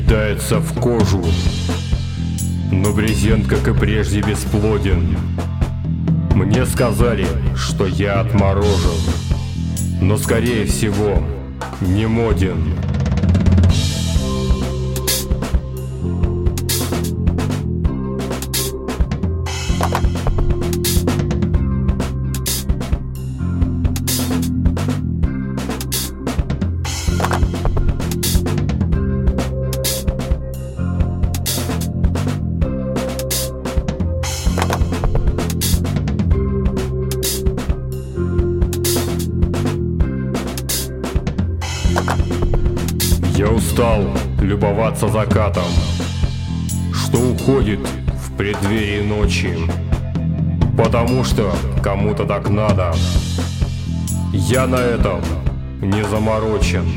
въедается в кожу. Но брезент, как и прежде, бесплоден. Мне сказали, что я отморожен, но скорее всего не моден. Я устал любоваться закатом, что уходит в преддверии ночи, потому что кому-то так надо. Я на этом не заморочен.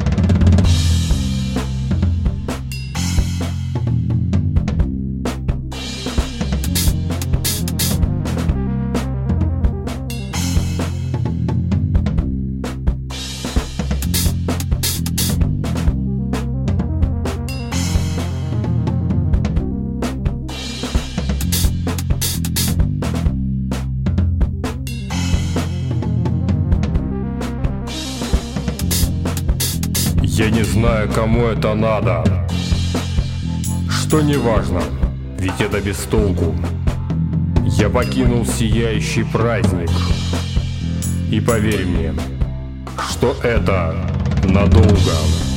Я не знаю, кому это надо, что не важно, ведь это без толку. Я покинул сияющий праздник, и поверь мне, что это надолго.